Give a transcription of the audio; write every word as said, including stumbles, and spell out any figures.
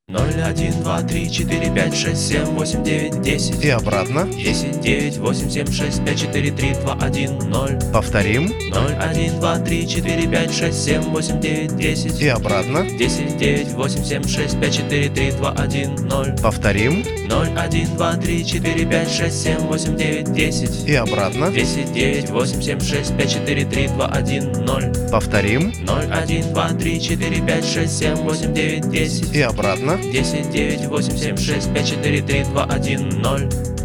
Ноль, один, два, три, четыре, пять, шесть, семь, восемь, девять, десять. И обратно. Десять, девять, восемь, семь, шесть, пять, четыре, три, два, один, ноль. Повторим. Ноль, один, два, три, четыре, пять, шесть, семь, восемь, девять, десять. И обратно. Десять, девять, восемь, семь, шесть, пять, четыре, три, два, один, ноль. Повторим. Ноль, один, два, три, четыре, пять, шесть, семь, восемь, девять, десять. И обратно. Десять, девять, восемь, семь, шесть, пять, четыре, три, два, один, ноль. Повторим. Ноль, один, два, три, четыре, пять, шесть, семь, восемь, девять, десять. И обратно. Десять, девять, восемь, семь, шесть, пять, четыре, три, два, один, ноль.